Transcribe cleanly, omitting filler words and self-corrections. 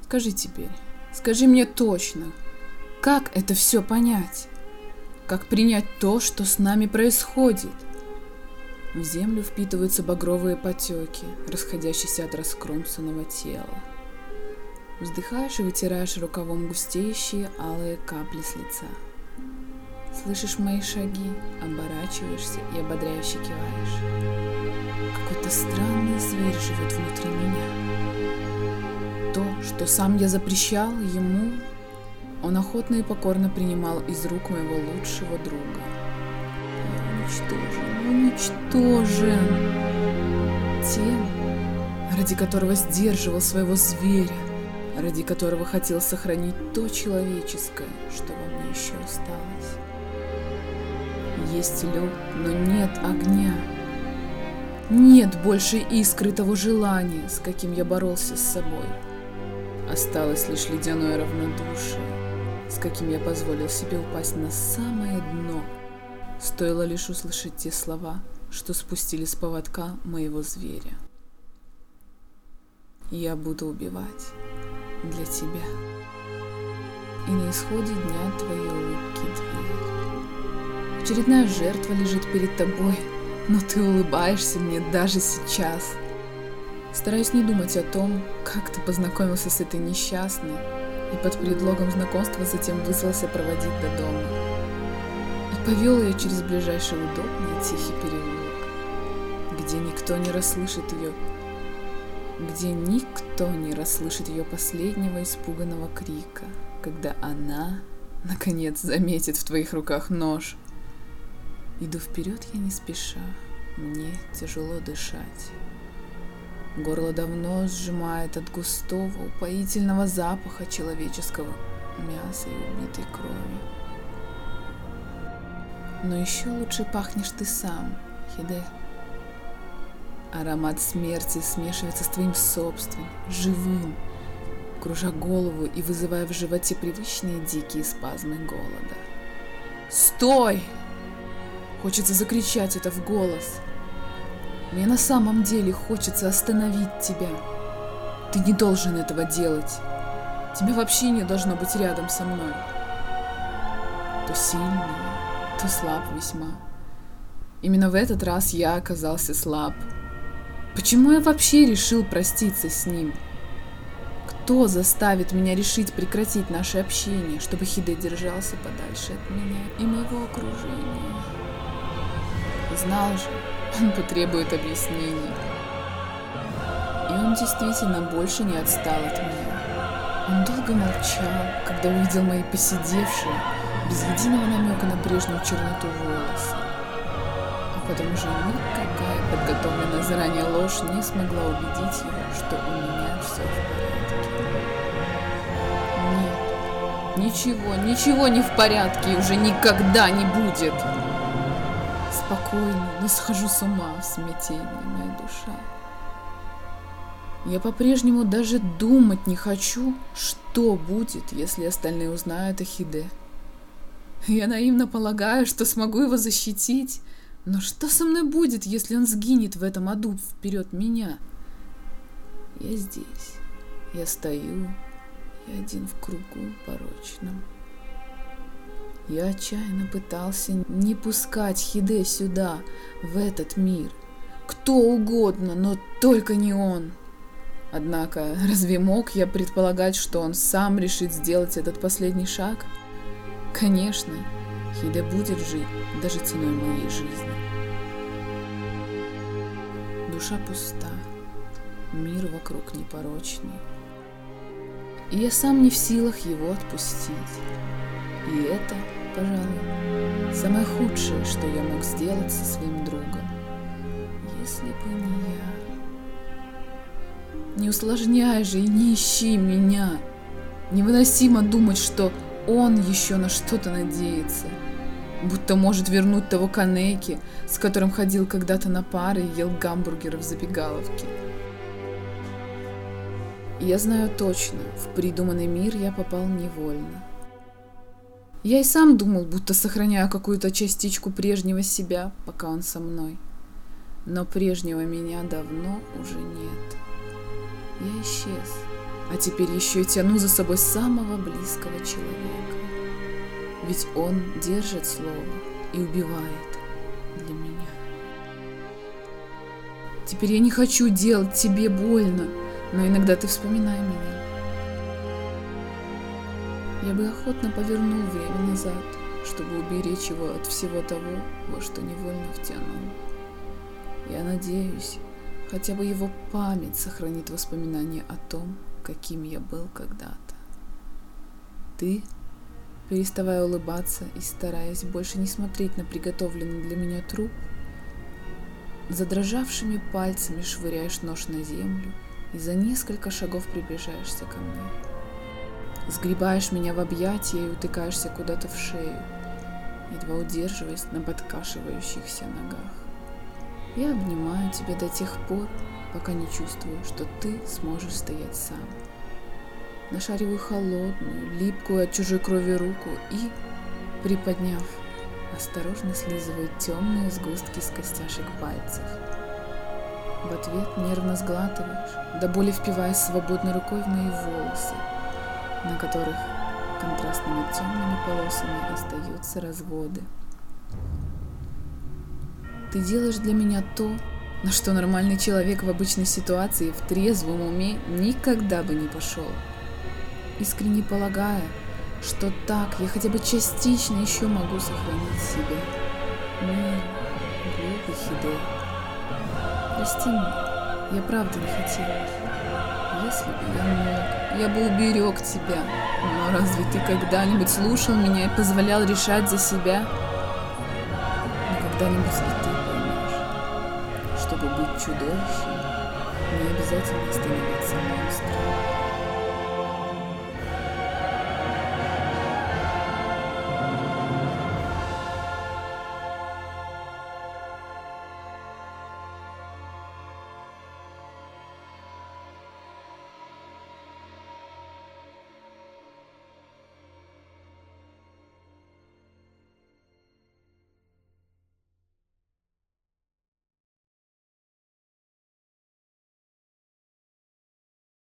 Скажи теперь, скажи мне точно, как это все понять? Как принять то, что с нами происходит? В землю впитываются багровые потеки, расходящиеся от раскромсанного тела. Вздыхаешь и вытираешь рукавом густеющие алые капли с лица. Слышишь мои шаги, оборачиваешься и ободряюще киваешь. Какой-то странный зверь живет внутри меня. То, что сам я запрещал ему, он охотно и покорно принимал из рук моего лучшего друга. Я уничтожен тем, ради которого сдерживал своего зверя, ради которого хотел сохранить то человеческое, что во мне еще осталось. Есть лед, но нет огня. Нет больше искры того желания, с каким я боролся с собой. Осталось лишь ледяное равнодушие, с каким я позволил себе упасть на самое дно. Стоило лишь услышать те слова, что спустили с поводка моего зверя. Я буду убивать для тебя. И на исходе дня твоей улыбки дверь. Очередная жертва лежит перед тобой, но ты улыбаешься мне даже сейчас. Стараюсь не думать о том, как ты познакомился с этой несчастной, и под предлогом знакомства затем вызвался проводить до дома. И повел ее через ближайший удобный и тихий переулок, где никто не расслышит ее последнего испуганного крика, когда она, наконец, заметит в твоих руках нож. Иду вперед я не спеша, мне тяжело дышать. Горло давно сжимает от густого, упоительного запаха человеческого мяса и убитой крови. Но еще лучше пахнешь ты сам, Хиде. Аромат смерти смешивается с твоим собственным, живым, кружа голову и вызывая в животе привычные дикие спазмы голода. «Стой!» Хочется закричать это в голос. Мне на самом деле хочется остановить тебя. Ты не должен этого делать. Тебя вообще не должно быть рядом со мной. То сильный, то слаб весьма. Именно в этот раз я оказался слаб. Почему я вообще решил проститься с ним? Кто заставит меня решить прекратить наше общение, чтобы Хиде держался подальше от меня и моего окружения? Знал же, он потребует объяснений. И он действительно больше не отстал от меня. Он долго молчал, когда увидел мои поседевшие, без единого намека на прежнюю черноту волосы. А потом уже никакая подготовленная заранее ложь не смогла убедить его, что у меня все в порядке. Нет, ничего не в порядке и уже никогда не будет. Спокойно, но схожу с ума в смятении, моя душа. Я по-прежнему даже думать не хочу, что будет, если остальные узнают о Хиде. Я наивно полагаю, что смогу его защитить, но что со мной будет, если он сгинет в этом аду вперед меня? Я здесь, я стою, я один в кругу порочном. Я отчаянно пытался не пускать Хиде сюда, в этот мир. Кто угодно, но только не он. Однако, разве мог я предполагать, что он сам решит сделать этот последний шаг? Конечно, Хиде будет жить, даже ценой моей жизни. Душа пуста, мир вокруг непорочный. И я сам не в силах его отпустить. И это, пожалуй, самое худшее, что я мог сделать со своим другом. Если бы не я. Не усложняй же и не ищи меня. Невыносимо думать, что он еще на что-то надеется. Будто может вернуть того Канеки, с которым ходил когда-то на пары и ел гамбургеры в забегаловке. И я знаю точно, в придуманный мир я попал невольно. Я и сам думал, будто сохраняю какую-то частичку прежнего себя, пока он со мной. Но прежнего меня давно уже нет. Я исчез, а теперь еще и тяну за собой самого близкого человека. Ведь он держит слово и убивает для меня. Теперь я не хочу делать тебе больно, но иногда ты вспоминай меня. Я бы охотно повернул время назад, чтобы уберечь его от всего того, во что невольно втянул. Я надеюсь, хотя бы его память сохранит воспоминания о том, каким я был когда-то. Ты, переставая улыбаться и стараясь больше не смотреть на приготовленный для меня труп, задрожавшими пальцами швыряешь нож на землю и за несколько шагов приближаешься ко мне. Сгребаешь меня в объятия и утыкаешься куда-то в шею, едва удерживаясь на подкашивающихся ногах. Я обнимаю тебя до тех пор, пока не чувствую, что ты сможешь стоять сам. Нашариваю холодную, липкую от чужой крови руку и, приподняв, осторожно слизываю темные сгустки с костяшек пальцев. В ответ нервно сглатываешь, до боли впиваясь свободной рукой в мои волосы, на которых контрастными темными полосами остаются разводы. Ты делаешь для меня то, на что нормальный человек в обычной ситуации в трезвом уме никогда бы не пошел. Искренне полагая, что так я хотя бы частично еще могу сохранить себя. Милый, глупый Хиде. Прости меня, я правда не хотела. Если бы я мог, я бы уберег тебя. Но разве ты когда-нибудь слушал меня и позволял решать за себя? Но когда-нибудь и ты поймешь, чтобы быть чудовищем, не обязательно становиться монстром.